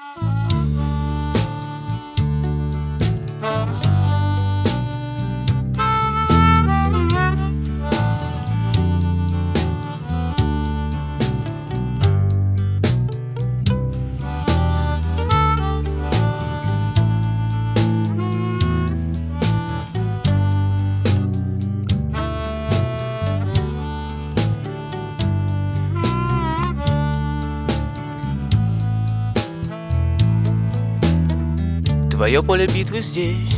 Твое поле битвы здесь.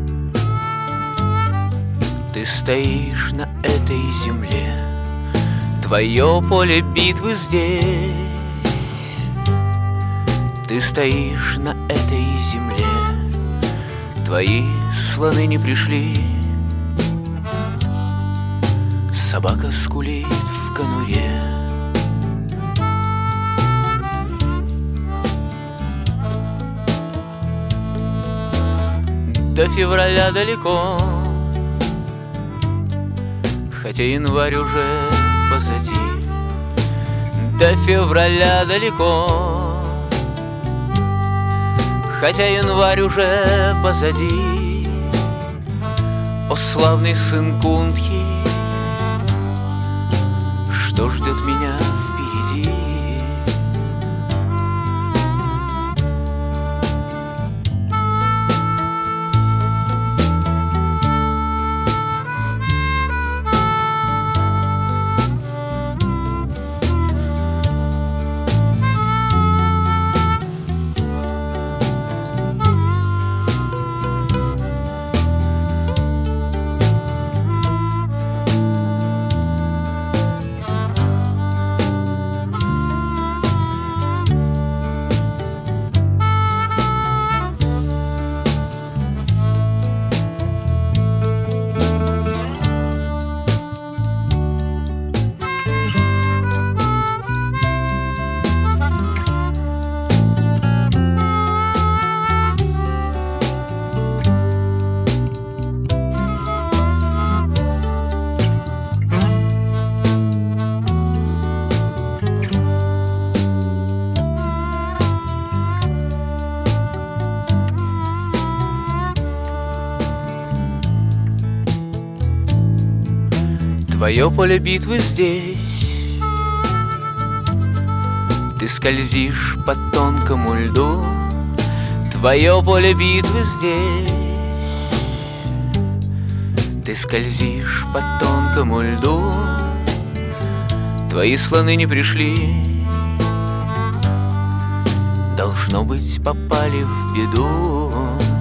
Ты стоишь на этой земле. Твое поле битвы здесь. Ты стоишь на этой земле. Твои слоны не пришли. Собака скулит в конуре. До февраля далеко, хотя январь уже позади. До февраля далеко, хотя январь уже позади. О, славный сын Кунтхи, что ждет меня впереди? Твое поле битвы здесь. Ты скользишь по тонкому льду. Твое поле битвы здесь. Ты скользишь по тонкому льду. Твои слоны не пришли. Должно быть, попали в беду.